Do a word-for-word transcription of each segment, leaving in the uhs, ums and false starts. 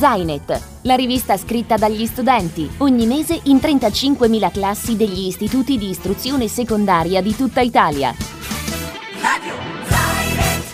Zainet, la rivista scritta dagli studenti, ogni mese in trentacinquemila classi degli istituti di istruzione secondaria di tutta Italia. Radio Zainet.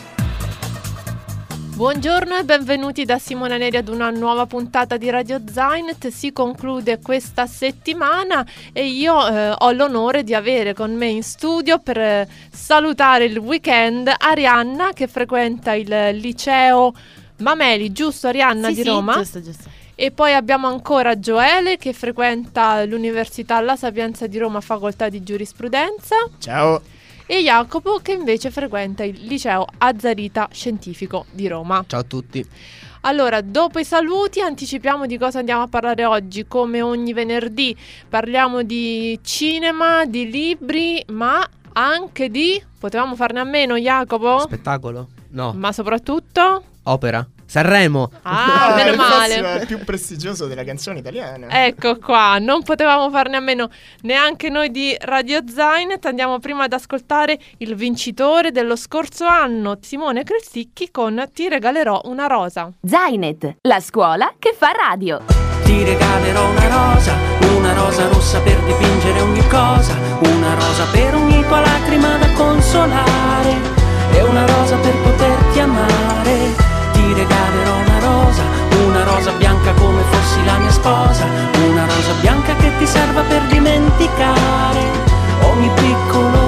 Buongiorno e benvenuti da Simona Neri ad una nuova puntata di Radio Zainet. Si conclude questa settimana e io eh, ho l'onore di avere con me in studio per eh, salutare il weekend Arianna, che frequenta il liceo Mameli, giusto Arianna, sì, di sì, Roma? Giusto, giusto. E poi abbiamo ancora Gioele, che frequenta l'Università La Sapienza di Roma, facoltà di giurisprudenza. Ciao. E Jacopo, che invece frequenta il liceo Azzarita Scientifico di Roma. Ciao a tutti. Allora, dopo i saluti anticipiamo di cosa andiamo a parlare oggi. Come ogni venerdì parliamo di cinema, di libri, ma anche di... potevamo farne a meno, Jacopo? Spettacolo? No. Ma soprattutto... Opera? Sanremo? Ah, No, meno è il male. festival più prestigioso della canzone italiana. Ecco qua, non potevamo farne a meno neanche noi di Radio Zainet. Andiamo prima ad ascoltare il vincitore dello scorso anno, Simone Cresticchi, con Ti regalerò una rosa. Zainet, la scuola che fa radio. Ti regalerò una rosa, una rosa rossa per dipingere ogni cosa, una rosa per ogni tua lacrima da consolare, e una rosa per poterti amare. Ti regalerò una rosa, una rosa bianca come fossi la mia sposa, una rosa bianca che ti serva per dimenticare ogni piccolo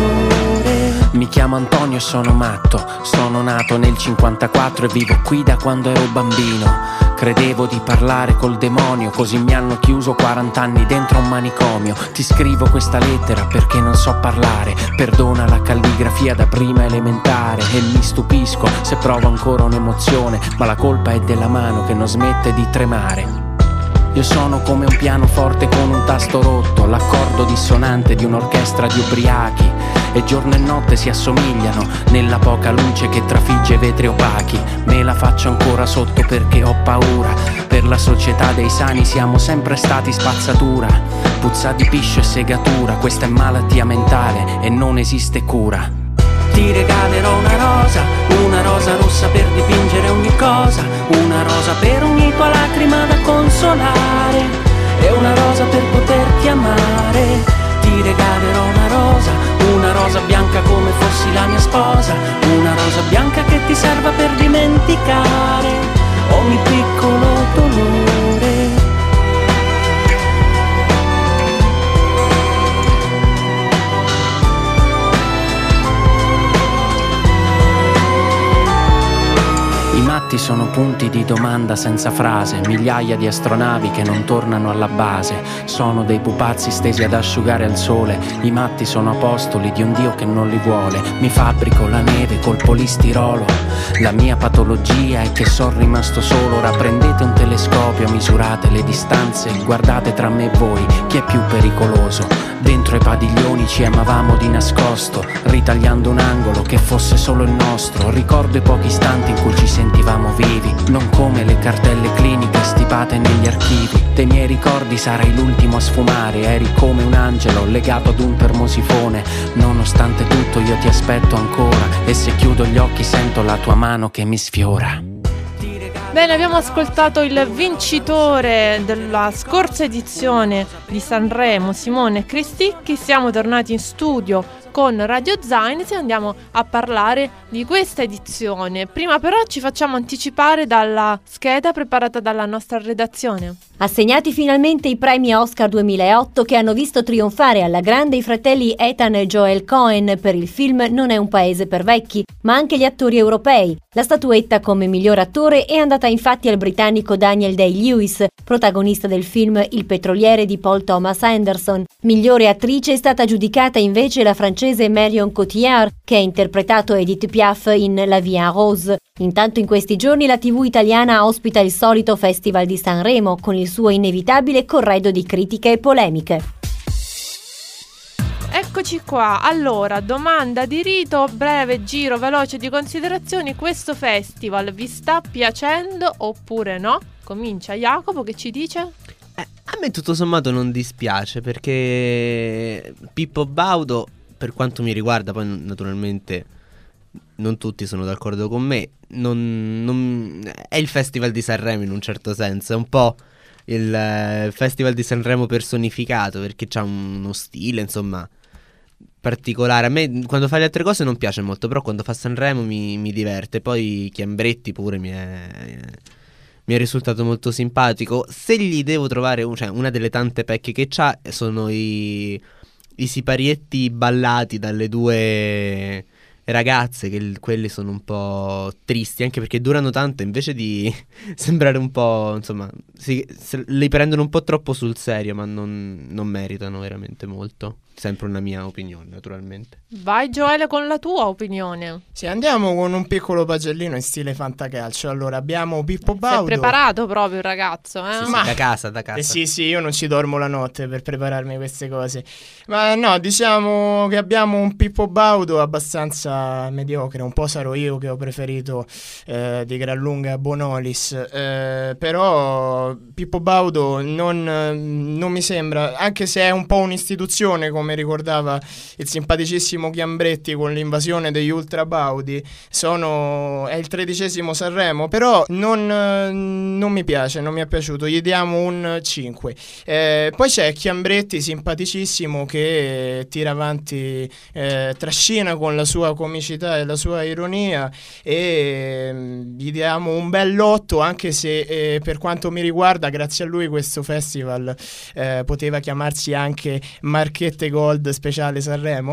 dolore. Mi chiamo Antonio e sono matto, sono nato nel cinquantaquattro e vivo qui da quando ero bambino. Credevo di parlare col demonio, così mi hanno chiuso quarant'anni dentro un manicomio. Ti scrivo questa lettera perché non so parlare, perdona la calligrafia da prima elementare, e mi stupisco se provo ancora un'emozione, ma la colpa è della mano che non smette di tremare. Io sono come un pianoforte con un tasto rotto, l'accordo dissonante di un'orchestra di ubriachi, e giorno e notte si assomigliano nella poca luce che trafigge vetri opachi. Me la faccio ancora sotto perché ho paura, per la società dei sani siamo sempre stati spazzatura, puzza di piscio e segatura, questa è malattia mentale e non esiste cura. Ti regalerò una rosa, una rosa rossa per dipingere ogni cosa, una rosa per ogni tua lacrima da consolare, e una rosa per poterti amare. Ti regalerò una rosa, una rosa bianca come fossi la mia sposa, una rosa bianca che ti serva per dimenticare ogni piccolo dolore. I matti sono punti di domanda senza frase, migliaia di astronavi che non tornano alla base, sono dei pupazzi stesi ad asciugare al sole. I matti sono apostoli di un Dio che non li vuole. Mi fabbrico la neve col polistirolo, la mia patologia è che sono rimasto solo. Ora prendete un telescopio, misurate le distanze, guardate tra me e voi chi è più pericoloso. Dentro ai padiglioni ci amavamo di nascosto, ritagliando un angolo che fosse solo il nostro. Ricordo i pochi istanti in cui ci sentivamo vivi, non come le cartelle cliniche stipate negli archivi. Dei miei ricordi sarai l'ultimo a sfumare, eri come un angelo legato ad un termosifone. Nonostante tutto io ti aspetto ancora, e se chiudo gli occhi sento la tua mano che mi sfiora. Bene, abbiamo ascoltato il vincitore della scorsa edizione di Sanremo, Simone Cresticchi. Siamo tornati in studio con Radio Zainet e andiamo a parlare di questa edizione. Prima però ci facciamo anticipare dalla scheda preparata dalla nostra redazione. Assegnati finalmente i premi Oscar duemilaotto, che hanno visto trionfare alla grande i fratelli Ethan e Joel Cohen per il film Non è un paese per vecchi, ma anche gli attori europei. La statuetta come miglior attore è andata infatti al britannico Daniel Day-Lewis, protagonista del film Il petroliere di Paul Thomas Anderson. Migliore attrice è stata giudicata invece la francese Marion Cotillard, che ha interpretato Edith Piaf in La Vie en Rose. Intanto in questi giorni la tivù italiana ospita il solito Festival di Sanremo, con il suo inevitabile corredo di critiche e polemiche. Eccoci qua, allora, domanda di rito, breve giro veloce di considerazioni. Questo festival vi sta piacendo oppure no? Comincia Jacopo, che ci dice? Eh, a me tutto sommato non dispiace, perché Pippo Baudo, per quanto mi riguarda, poi naturalmente non tutti sono d'accordo con me. Non, non- È il Festival di Sanremo in un certo senso, è un po' il eh, Festival di Sanremo personificato, perché c'ha uno stile, insomma, particolare. A me quando fa le altre cose non piace molto, però quando fa Sanremo mi, mi diverte. Poi Chiambretti pure mi è, mi è risultato molto simpatico. Se gli devo trovare un- cioè, una delle tante pecche che c'ha sono i, i siparietti ballati dalle due ragazze, che il- quelli sono un po' tristi, anche perché durano tanto, invece di sembrare un po', insomma, si- se- li prendono un po' troppo sul serio, ma non, non meritano veramente molto. Sempre una mia opinione, naturalmente. Vai Gioele con la tua opinione. Sì, andiamo con un piccolo pagellino in stile fantacalcio. Allora, abbiamo Pippo Si è Baudo. preparato proprio il ragazzo, eh? Sì, sì, Ma- da casa, da casa. Eh sì, sì, io non ci dormo la notte per prepararmi queste cose. Ma no, diciamo che abbiamo un Pippo Baudo abbastanza mediocre. Un po' sarò io che ho preferito eh, di gran lunga Bonolis. Eh, però Pippo Baudo non, non mi sembra, anche se è un po' un'istituzione, come ricordava il simpaticissimo Chiambretti con l'invasione degli Ultra Baudi, sono, è il tredicesimo Sanremo, però non, non mi piace, non mi è piaciuto, gli diamo un cinque. Eh, poi c'è Chiambretti simpaticissimo che tira avanti, eh, trascina con la sua comicità e la sua ironia, e mm, gli diamo un bell'otto, anche se eh, per quanto mi riguarda, grazie a lui questo festival eh, poteva chiamarsi anche Marchette Gold Speciale Sanremo.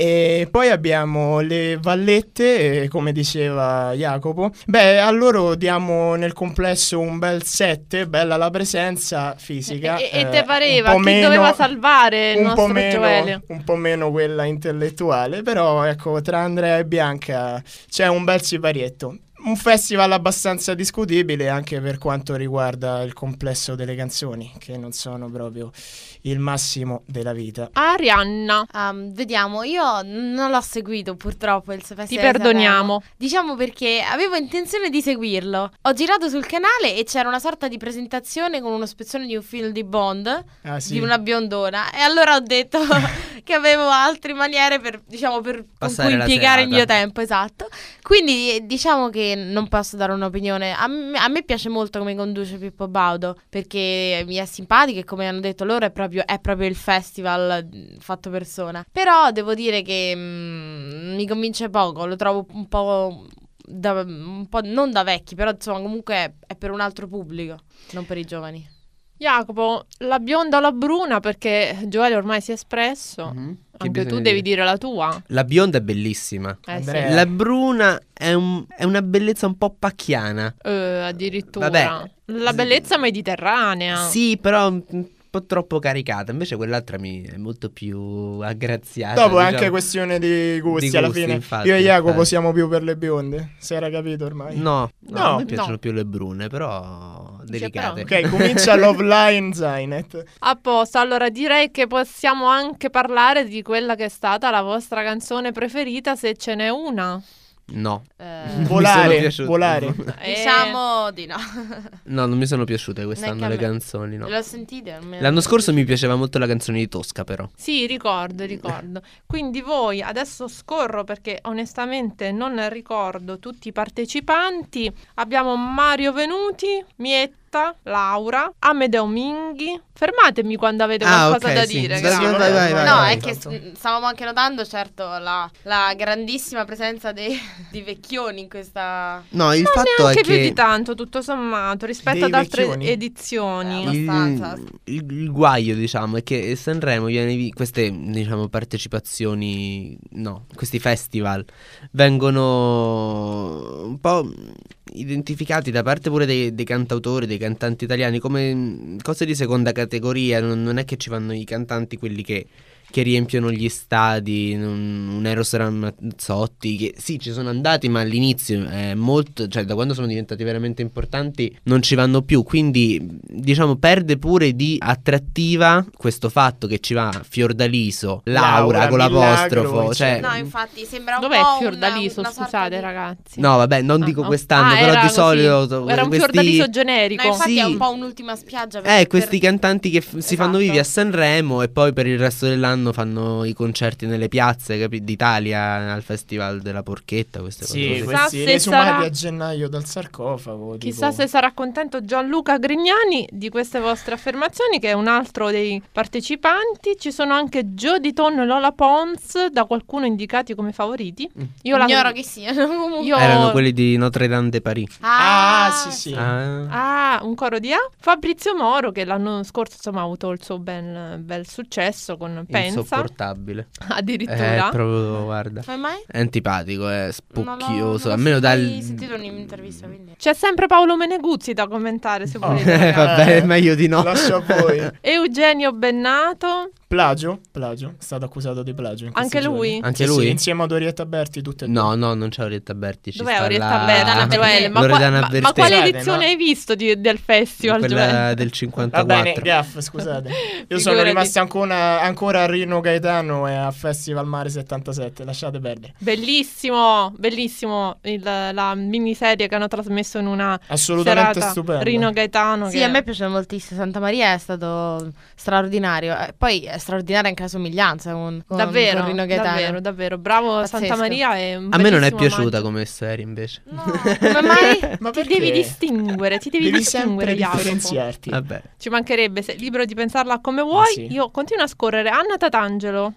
E poi abbiamo le Vallette, eh, come diceva Jacopo. Beh, a loro diamo nel complesso un bel sette, bella la presenza fisica. E, e eh, te pareva un po' chi meno- doveva salvare il un nostro po' meno, Gioele? un po' meno quella intellettuale, però ecco, tra Andrea e Bianca c'è un bel siparietto. Un festival abbastanza discutibile anche per quanto riguarda il complesso delle canzoni, che non sono proprio il massimo della vita. Arianna, Um, vediamo, io non l'ho seguito purtroppo il Festival ti di Sanremo. perdoniamo. Diciamo perché avevo intenzione di seguirlo. Ho girato sul canale e c'era una sorta di presentazione con uno spezzone di un film di Bond, Ah, sì. di una biondona, e allora ho detto che avevo altre maniere per, diciamo, per con Passare cui la impiegare il serata. mio tempo, esatto. Quindi eh, diciamo che non posso dare un'opinione. A me, a me piace molto come conduce Pippo Baudo, perché mi è simpatico e, come hanno detto loro, è proprio, è proprio il festival mm, fatto persona. Però devo dire che mm, mi convince poco, lo trovo un po', da, un po' non da vecchi, però insomma comunque è, è per un altro pubblico, non per i giovani. Jacopo, la bionda o la bruna? Perché Gioele ormai si è espresso. Mhm. Che Anche tu bisogna devi dire? dire la tua. La bionda è bellissima. Eh Andrea. sì. La bruna è, un- è una bellezza un po' pacchiana. Eh, addirittura. Vabbè. La bellezza mediterranea. Sì, però un po' troppo caricata. Invece quell'altra mi è molto più aggraziata. Dopo è diciamo. anche questione di gusti, Di alla gusti, fine. infatti, Io e Jacopo infatti. siamo più per le bionde, si era capito ormai. No, no, No, a me piacciono no. più le brune, però delicate. però- Ok, comincia Love Line Zainet. A posto, allora direi che possiamo anche parlare di quella che è stata la vostra canzone preferita, se ce n'è una. No. Eh, Non mi sono Volare, piaciute. volare. Eh, diciamo di no. No, non mi sono piaciute quest'anno Neanche le a me. canzoni, no. L'ho sentita? non me la- L'anno scorso mi piaceva molto la canzone di Tosca, però. Sì, ricordo, ricordo. Quindi voi, adesso scorro perché onestamente non ricordo tutti i partecipanti. Abbiamo Mario Venuti, Mietta, Laura, Amedeo Minghi. Fermatemi quando avete Ah, qualcosa ok, da sì. dire. Sì, grazie. vai, vai, vai, vai, No, vai. è che s- stavamo anche notando, certo, la, la grandissima presenza dei, di vecchioni in questa... No, il Ma fatto è neanche più che di tanto, tutto sommato, rispetto Dei ad altre vecchioni? edizioni. Eh, il, abbastanza. il- il guaio, diciamo, è che Sanremo viene vi- queste, diciamo, partecipazioni, no, questi festival vengono un po' identificati da parte pure dei, dei cantautori, dei cantanti italiani come mm, cose di seconda categoria. Non, non è che ci vanno i cantanti quelli che che riempiono gli stadi, un, un Eros Ramazzotti, che sì, ci sono andati, ma all'inizio è molto, cioè da quando sono diventati veramente importanti non ci vanno più, quindi diciamo perde pure di attrattiva questo fatto che ci va Fiordaliso, Laura, Laura, con l'apostrofo, Milagro, cioè No, infatti, sembra un Dov'è po' Fiordaliso, una, una sorta scusate di- ragazzi? no vabbè, non Ah, dico no. quest'anno, Ah, però era di così. solito Era un questi- Fiordaliso generico. No, infatti è Sì. un po' un'ultima spiaggia per, Eh, questi per- cantanti che f- si fanno Esatto. vivi a Sanremo e poi per il resto dell'anno anno fanno i concerti nelle piazze, capi- d'Italia al Festival della Porchetta, queste cose Sì, così. questi se riesumati sarà- a gennaio dal sarcofago. Chissà tipo- se sarà contento Gianluca Grignani di queste vostre affermazioni, che è un altro dei partecipanti. Ci sono anche Jody Tonno e Lola Pons, da qualcuno indicati come favoriti. Io la Ignoro chi siano. comunque. io- Erano quelli di Notre Dame de Paris. Ah, sì, sì. Ah. Ah, un coro di A. Fabrizio Moro, che l'anno scorso insomma ha avuto il suo bel, bel successo con Pensa, Insopportabile. addirittura. È proprio, guarda, Come mai? è antipatico, è Non l'ho- spocchioso. non ho Almeno dal... mai sentito un'intervista, quindi. C'è sempre Paolo Meneguzzi da commentare, se Oh. volete. Eh, ragazzi. vabbè, meglio di no. Lascio a voi. Eugenio Bennato, Plagio, plagio, è stato accusato di plagio in questi Anche lui? giorni. Anche Sì, lui? sì, insieme ad Orietta Berti, tutte e due. No, no, non c'è Orietta Berti. ci dov'è sta Orietta la- Berti, Joele? Ma, qua- Loredana ma- ma Bertè. quale Scusate, edizione no? hai visto di- del festival, Quella Joele? del Va cinquantaquattro. bene, gaff, scusate. Io sono Figurati. rimasto ancora, ancora a Rino Gaetano e a Festival Mare settantasette, lasciate perdere. Bellissimo, bellissimo il- la miniserie che hanno trasmesso in una Assolutamente serata. stupenda. Rino Gaetano. Sì, che- a me piace moltissimo. Santa Maria è stato straordinario. Eh, poi è straordinaria anche la somiglianza con, con, davvero, con Rino Gaetano. davvero, davvero. Bravo Pazzesco. Santa Maria. È un A me non è bellissimo piaciuta omaggio. come serie invece. No, come mai? Ma Ti perché? devi distinguere, ti devi, Devi distinguere, sempre Jacopo. differenziarti. Vabbè. Ci mancherebbe, sei libero di pensarla come vuoi. sì. Io continuo a scorrere. Anna Tatangelo.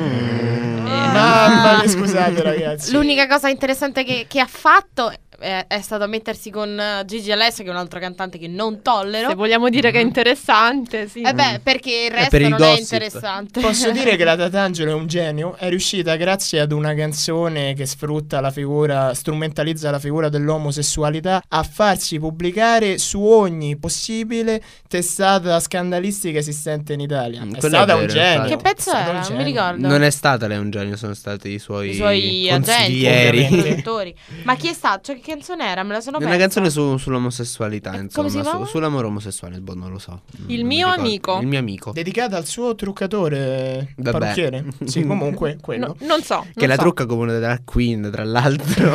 Mm. Mamma, scusate ragazzi. L'unica cosa interessante che, che ha fatto è, è stato mettersi con eh, Gigi Alessio, che è un altro cantante che non tollero. Se vogliamo dire che è interessante, sì. Eh beh, perché il resto per il non è gossip. interessante. Posso dire che la Tatangelo è un genio, è riuscita grazie ad una canzone che sfrutta la figura, strumentalizza la figura dell'omosessualità, a farsi pubblicare su ogni possibile testata scandalistica esistente in Italia. Mm, È quello è stata un vero, genio. infatti. Che pezzo è stato un era? Non mi genio. ricordo. Non è stata lei un genio, sono stati i suoi, I suoi agenti, consiglieri. produttori. Ma chi è stato? Cioè, che canzone era? Me la sono È persa. una canzone su- sull'omosessualità, Eh, insomma, come si chiama? su- sull'amore omosessuale, boh, non lo so. Il Non mi mio ricordo. amico. Il mio amico. Dedicata al suo truccatore Vabbè. parrucchiere. Sì, comunque quello. No, non so. Che non la so. trucca come una drag queen, tra l'altro.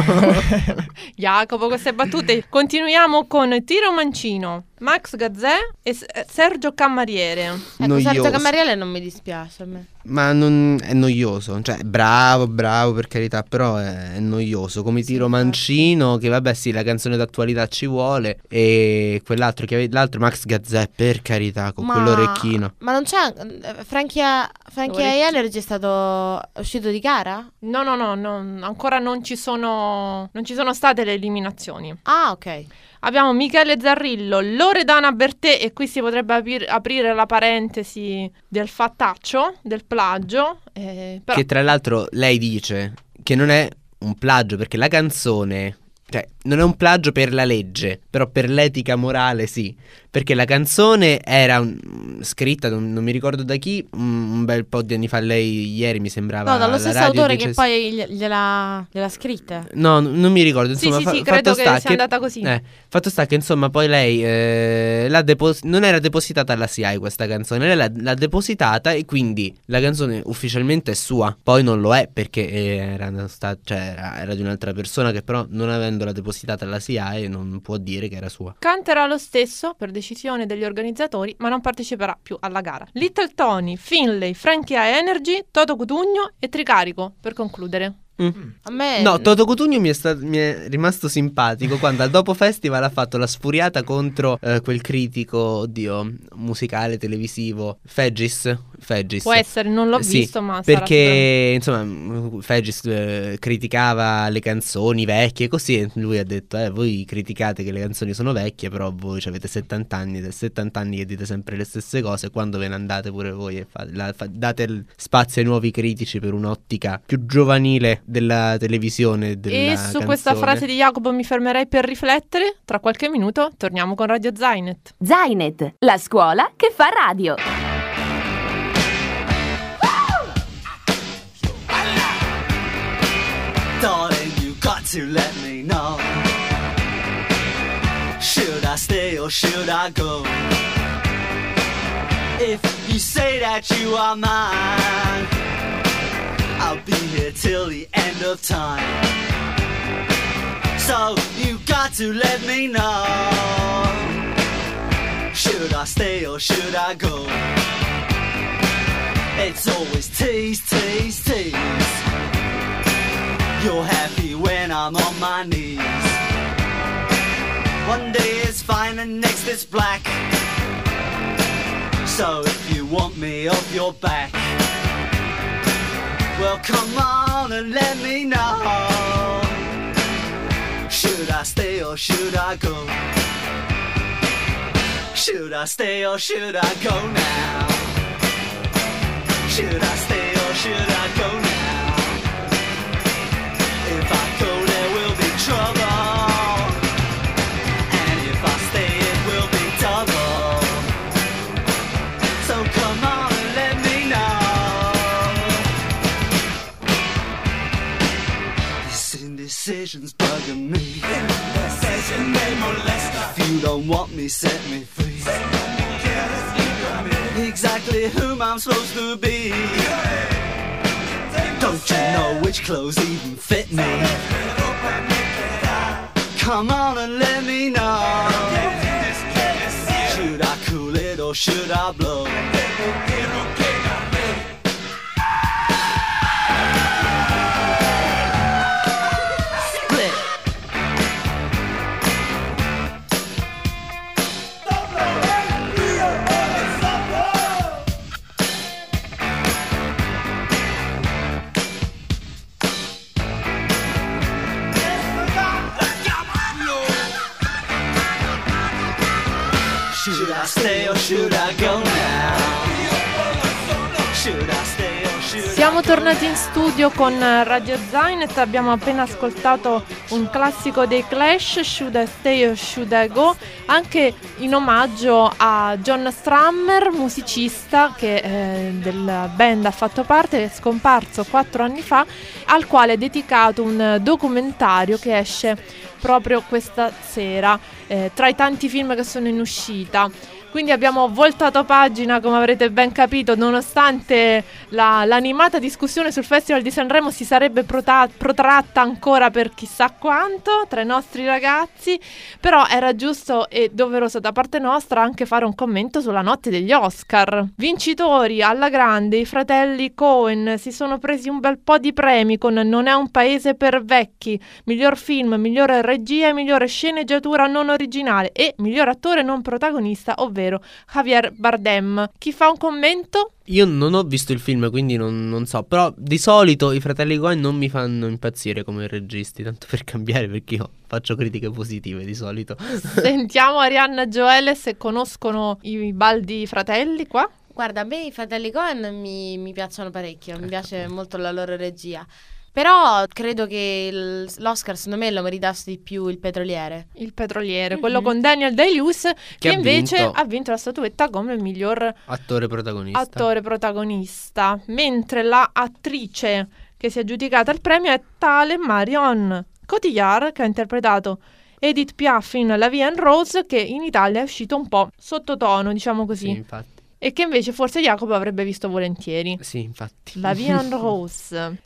Jacopo, queste battute. Continuiamo con Tiro Mancino, Max Gazzè e S- eh, Sergio Cammariere. Ecco, Sergio Noioso. Cammariele non mi dispiace a me. Ma non è noioso, cioè bravo, bravo per carità, però è, è noioso. Come Tiro Mancino, che vabbè sì, la canzone d'attualità ci vuole, e quell'altro che ave- l'altro Max Gazzè, per carità, con Ma- quell'orecchino. Ma non c'è. eh, Frankie, Frankie Orecchino. Energy è stato uscito di gara? No, no, no, no, ancora non ci sono non ci sono state le eliminazioni. Ah, ok. Abbiamo Michele Zarrillo, Loredana Bertè, e qui si potrebbe aprir- aprire la parentesi del fattaccio, del plagio. eh, però- Che tra l'altro lei dice che non è un plagio perché la canzone, cioè non è un plagio per la legge, però per l'etica morale sì. Perché la canzone era un- scritta, non, non mi ricordo da chi, un, un bel po' di anni fa. Lei ieri mi sembrava No, dallo alla stesso radio autore che dicesse- poi gli- gliela, gliela scritta. No, n- non mi ricordo. Sì, Insomma, sì, fa- sì, fatto credo che sta sia andata così. Eh, fatto sta che insomma poi lei eh, l'ha depos- non era depositata alla S I A E questa canzone. Lei l'ha, l'ha depositata e quindi la canzone ufficialmente è sua. Poi non lo è perché eh, era, sta- cioè, era, era di un'altra persona che però non avendola depositata alla S I A E non può dire che era sua. Canterà lo stesso per decisione degli organizzatori, ma non parteciperà più alla gara. Little Tony, Finlay, Frankie Energy, Toto Cutugno e Tricarico per concludere. Mm. A me. No, Toto Cutugno mi è, sta- mi è rimasto simpatico quando al dopo festival ha fatto la sfuriata contro eh, quel critico, oddio, musicale, televisivo, Feggis. Feggis. Può essere, non l'ho Sì, visto, ma sarà perché insomma Feggis eh, criticava le canzoni vecchie, così, e lui ha detto eh, voi criticate che le canzoni sono vecchie, però voi avete settanta anni, del settanta anni che dite sempre le stesse cose, quando ve ne andate pure voi e fate, la, fa- date il spazio ai nuovi critici per un'ottica più giovanile della televisione e della E su questa canzone. frase di Jacopo mi fermerei per riflettere. Tra qualche minuto torniamo con Radio Zainet. Zainet, la scuola che fa radio. Darling, you got to let me know. Should I stay or should I go? If you say that you are mine, I'll be here till the end of time. So you got to let me know. Should I stay or should I go? It's always tease, tease, tease. You're happy when I'm on my knees. One day it's fine and next it's black. So if you want me off your back, well come on and let me know. Should I stay or should I go? Should I stay or should I go now? Should I stay or should I go now? If I go there will be trouble, and if I stay it will be double. So come on and let me know. This indecision's bugging me. Indecision may molest her. If you don't want me, set me free. Exactly whom I'm supposed to be. Don't you know which clothes even fit me? Come on and let me know. Should I cool it or should I blow? Should I stay or should I go now? Should I stay or should I Siamo tornati in studio con Radio Zainet, abbiamo appena ascoltato un classico dei Clash, Should I Stay or Should I Go, anche in omaggio a John Strammer, musicista che eh, della band ha fatto parte, è scomparso quattro anni fa, al quale è dedicato un documentario che esce proprio questa sera, eh, tra i tanti film che sono in uscita. Quindi abbiamo voltato pagina, come avrete ben capito, nonostante la, l'animata discussione sul Festival di Sanremo si sarebbe prota- protratta ancora per chissà quanto tra i nostri ragazzi, però era giusto e doveroso da parte nostra anche fare un commento sulla notte degli Oscar. Vincitori alla grande, i fratelli Coen si sono presi un bel po' di premi con Non è un paese per vecchi, miglior film, migliore regia e migliore sceneggiatura non originale e miglior attore non protagonista, ovvero Javier Bardem. Chi fa un commento? Io non ho visto il film, quindi non, non so. Però di solito i fratelli Coen non mi fanno impazzire come registi, tanto per cambiare, perché io faccio critiche positive di solito. Sentiamo Arianna e Joele se conoscono i Baldi fratelli qua. Guarda, a me i fratelli Coen mi, mi piacciono parecchio, mi piace molto la loro regia. Però credo che il- l'Oscar, secondo me, lo meritasse di più Il Petroliere. Il Petroliere, Mhm. quello con Daniel Day-Lewis, che, Che ha invece vinto. ha vinto la statuetta come miglior Attore protagonista. attore protagonista, mentre la attrice che si è aggiudicata il premio è tale Marion Cotillard, che ha interpretato Edith Piaf in La Vie en Rose, che in Italia è uscito un po' sottotono, diciamo così, Sì, infatti. e che invece forse Jacopo avrebbe visto volentieri. Sì, infatti. La Vie en Rose.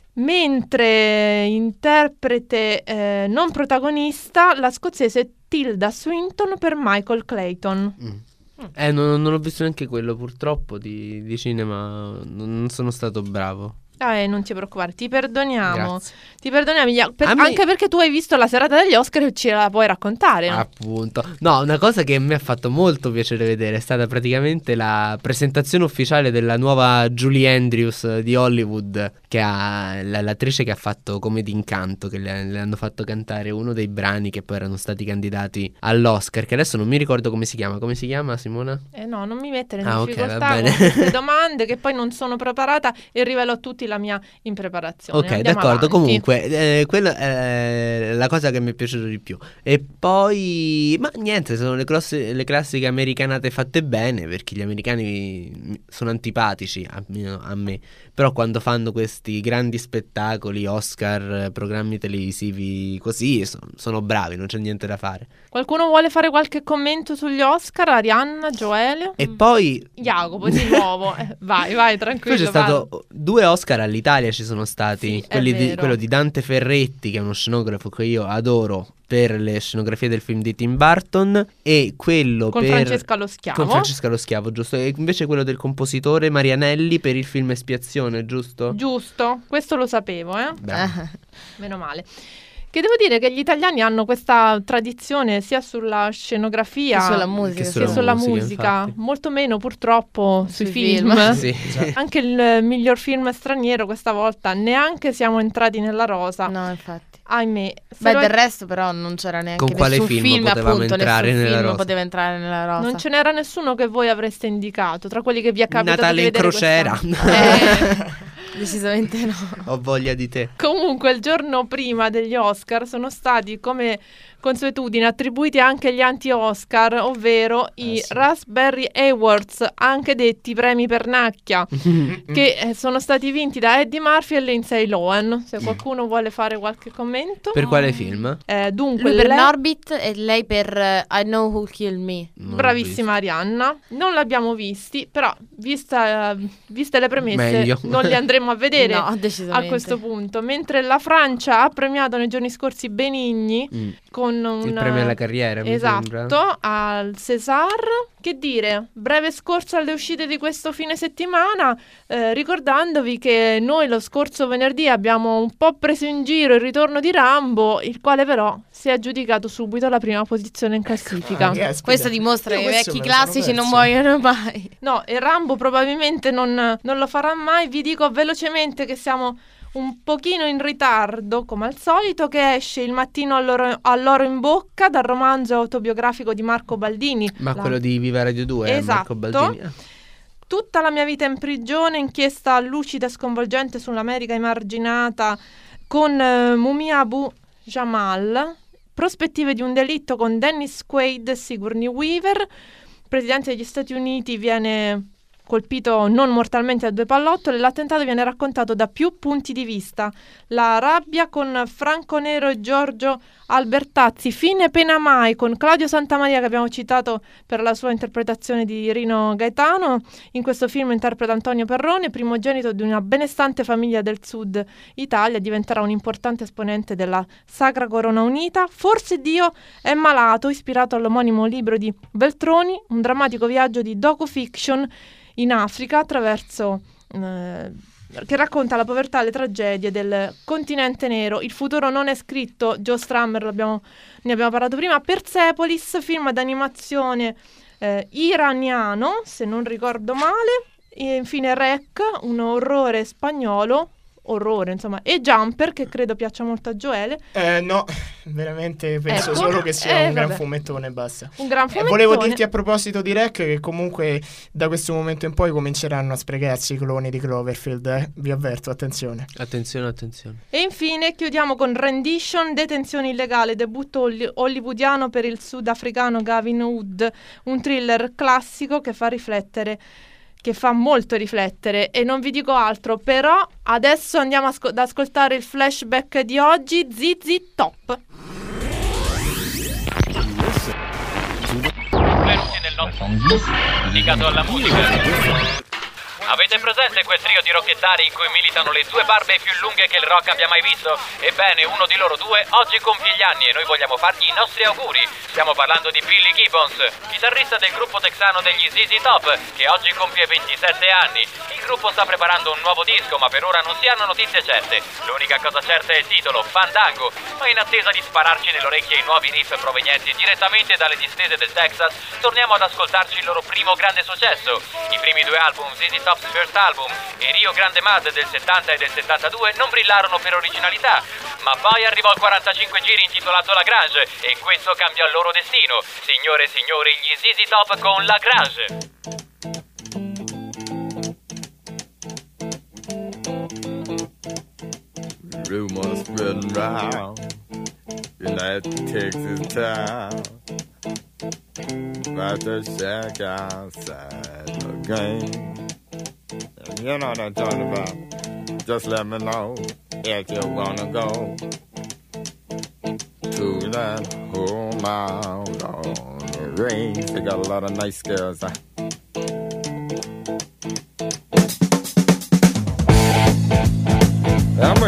Mentre interprete eh, non protagonista la scozzese Tilda Swinton per Michael Clayton. Mm. Eh, non, non ho visto neanche quello, purtroppo, di, di cinema. Non, non sono stato bravo. Eh, non ti preoccupare, ti perdoniamo. Grazie. Ti perdoniamo, Ia- per- A me- anche perché tu hai visto la serata degli Oscar e ce la puoi raccontare. no? Appunto. No, una cosa che mi ha fatto molto piacere vedere è stata praticamente la presentazione ufficiale della nuova Julie Andrews di Hollywood, che ha la- l'attrice che ha fatto Come d'Incanto, che le, le hanno fatto cantare uno dei brani che poi erano stati candidati all'Oscar, che adesso non mi ricordo come si chiama. Come si chiama, Simona? Eh no, non mi mettere in Ah, ok, difficoltà va con bene. queste domande che poi non sono preparata e rivelo a tutti la mia impreparazione. Ok, Andiamo d'accordo. avanti. Comunque, eh, quella è la cosa che mi è piaciuta di più. E poi, ma niente, sono le, closse- le classiche americanate fatte bene, perché gli americani sono antipatici a, a me. Però quando fanno questi grandi spettacoli, Oscar, eh, programmi televisivi così, so- sono bravi, non c'è niente da fare. Qualcuno vuole fare qualche commento sugli Oscar? Arianna, Joele? E poi Jacopo di nuovo. Eh, vai, vai, tranquillo. poi c'è stato vado. due Oscar all'Italia ci sono stati Sì, è quelli di, vero. quello di Dante Ferretti, che è uno scenografo che io adoro per le scenografie del film di Tim Burton, e quello Con per Francesca Lo Schiavo. con Francesca Lo Schiavo, giusto? E invece quello del compositore Marianelli per il film Espiazione, giusto? Giusto, questo lo sapevo, eh? Bravo. Meno male. Che devo dire che gli italiani hanno questa tradizione sia sulla scenografia Che sulla musica, che sia sulla sulla musica, musica, infatti. molto meno purtroppo sui, Sui film. film. Sì. Anche il miglior film straniero questa volta neanche siamo entrati nella rosa. No, infatti. Ahimè. Se Beh, lo- del resto però non c'era neanche Con quale nessun film film, potevamo appunto, entrare nessun nella film rosa? poteva entrare nella rosa. non ce n'era nessuno che voi avreste indicato tra quelli che vi è capitato Natale di in vedere crociera. quest'anno. Eh, decisamente no. Ho voglia di te. Comunque il giorno prima degli Oscar sono stati, come consuetudine, attribuiti anche gli anti-Oscar, ovvero i sì. Raspberry Awards, anche detti premi pernacchia, che eh, sono stati vinti da Eddie Murphy e Lindsay Lohan. Se qualcuno vuole fare qualche commento. Per quale film? Eh, dunque, Lui per lei- Norbit e lei per eh, I Know Who Killed Me. Non l'ho Bravissima Arianna, non l'abbiamo visti, però vista, eh, viste le premesse Meglio. non li andremo a vedere No, a decisamente. questo punto. Mentre la Francia ha premiato nei giorni scorsi Benigni Mm. con un Il premio alla carriera, mi sembra. esatto, al César. Che dire, breve scorso alle uscite di questo fine settimana, eh, ricordandovi che noi lo scorso venerdì abbiamo un po' preso in giro il ritorno di Rambo, il quale però si è aggiudicato subito la prima posizione in classifica. Ah, caspita. Questo dimostra Io che i questo vecchi me lo sono classici non perso. muoiono mai. No, e Rambo probabilmente non, non lo farà mai. Vi dico velocemente che siamo un pochino in ritardo, come al solito, che esce Il mattino all'oro, all'oro in bocca, dal romanzo autobiografico di Marco Baldini. Ma La- quello di Viva Radio due, eh, Marco Esatto. Baldini. Ah. Tutta la mia vita in prigione, inchiesta lucida e sconvolgente sull'America emarginata con eh, Mumia Abu Jamal, prospettive di un delitto con Dennis Quaid e Sigourney Weaver. Il presidente degli Stati Uniti viene colpito non mortalmente da due pallottole. L'attentato viene raccontato da più punti di vista. La rabbia con Franco Nero e Giorgio Albertazzi, Fine pena mai con Claudio Santamaria, che abbiamo citato per la sua interpretazione di Rino Gaetano. In questo film interpreta Antonio Perrone, primogenito di una benestante famiglia del sud Italia, diventerà un importante esponente della Sacra Corona Unita. Forse Dio è malato, ispirato all'omonimo libro di Beltroni, un drammatico viaggio di docu-fiction in Africa attraverso eh, che racconta la povertà e le tragedie del continente nero. Il futuro non è scritto, Joe Strummer, l'abbiamo- ne abbiamo parlato prima. Persepolis, film d'animazione eh, iraniano, se non ricordo male. E infine Rec, un orrore spagnolo, orrore insomma, e Jumper, che credo piaccia molto a Gioele. Eh, no, veramente penso Ecco, solo che sia eh, un gran vabbè. fumettone e basta. Un gran Eh, fumettone. volevo dirti a proposito di Rec che comunque da questo momento in poi cominceranno a sprecarsi i cloni di Cloverfield, eh? Vi avverto, attenzione. Attenzione, attenzione. E infine chiudiamo con Rendition, detenzione illegale, debutto holly- hollywoodiano per il sudafricano Gavin Hood, un thriller classico che fa riflettere, che fa molto riflettere, e non vi dico altro, però adesso andiamo asco- ad ascoltare il flashback di oggi, Z Z Top. Benvenuti nel nostro dedicato alla musica. Avete presente quel trio di rocchettari in cui militano le due barbe più lunghe che il rock abbia mai visto? Ebbene, uno di loro due oggi compie gli anni e noi vogliamo fargli i nostri auguri. Stiamo parlando di Billy Gibbons, chitarrista del gruppo texano degli Z Z Top, che oggi compie ventisette anni. Il gruppo sta preparando un nuovo disco, ma per ora non si hanno notizie certe. L'unica cosa certa è il titolo, Fandango. Ma in attesa di spararci nelle orecchie i nuovi riff provenienti direttamente dalle distese del Texas, torniamo ad ascoltarci il loro primo grande successo. I primi due album, Z Z Top's First Album e Rio Grande Mad del settanta e del settantadue, non brillarono per originalità, ma poi arrivò il quarantacinque giri intitolato La Grange e questo cambiò il loro destino. Signore e signori, gli Z Z Top con La Grange. Rumors spreading round in that Texas town about the shack outside the game. And you know what I'm talking about. Just let me know if you wanna go to that home out on the range. They got a lot of nice girls. Huh?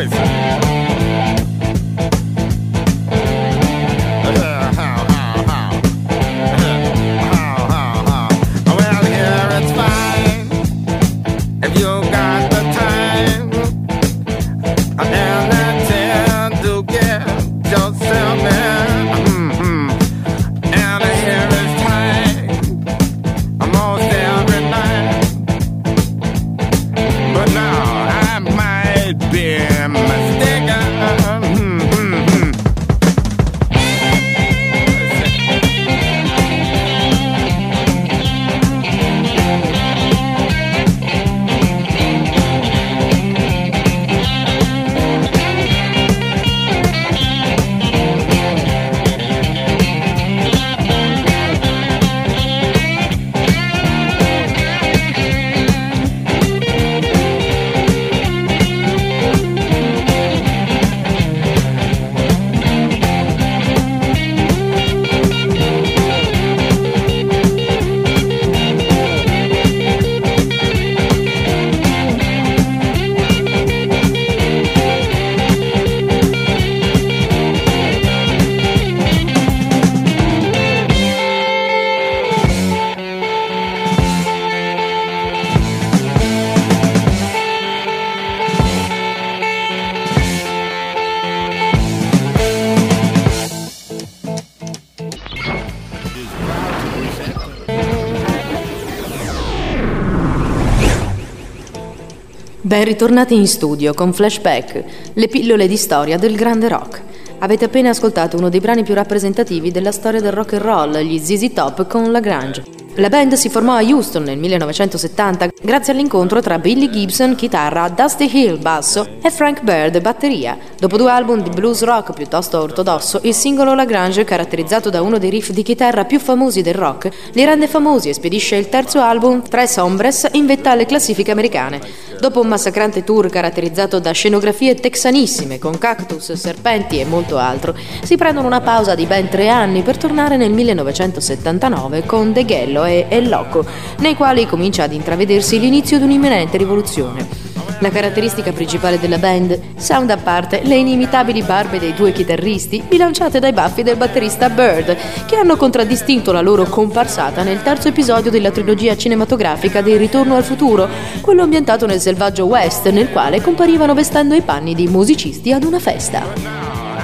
Ben ritornati in studio con Flashback, le pillole di storia del grande rock. Avete appena ascoltato uno dei brani più rappresentativi della storia del rock and roll, gli Z Z Top con La Grange. La band si formò a Houston nel millenovecentosettanta grazie all'incontro tra Billy Gibson, chitarra, Dusty Hill, basso e Frank Baird, batteria. Dopo due album di blues rock piuttosto ortodosso, il singolo La Grange, caratterizzato da uno dei riff di chitarra più famosi del rock, li rende famosi e spedisce il terzo album, Tres Hombres, in vetta alle classifiche americane. Dopo un massacrante tour caratterizzato da scenografie texanissime con cactus, serpenti e molto altro, si prendono una pausa di ben tre anni per tornare nel millenovecentosettantanove con De Ghello e El Loco, nei quali comincia ad intravedersi l'inizio di un'imminente rivoluzione. La caratteristica principale della band, sound a parte, le inimitabili barbe dei due chitarristi, bilanciate dai baffi del batterista Bird, che hanno contraddistinto la loro comparsata nel terzo episodio della trilogia cinematografica del Ritorno al futuro, quello ambientato nel selvaggio West, nel quale comparivano vestendo i panni di musicisti ad una festa.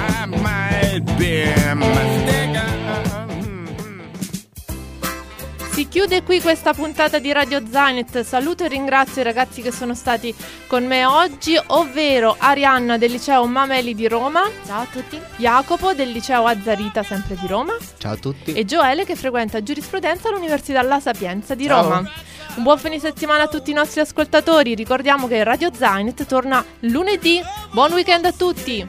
Si chiude qui questa puntata di Radio Zainet. Saluto e ringrazio i ragazzi che sono stati con me oggi, ovvero Arianna del liceo Mameli di Roma. Ciao a tutti. Jacopo del liceo Azzarita, sempre di Roma. Ciao a tutti. E Gioele che frequenta giurisprudenza all'Università La Sapienza di Ciao. Roma. Un buon fine settimana a tutti i nostri ascoltatori. Ricordiamo che Radio Zainet torna lunedì. Buon weekend a tutti.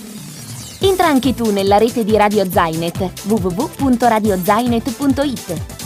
Entra anche tu nella rete di Radio Zainet, w w w punto radio zainet punto it.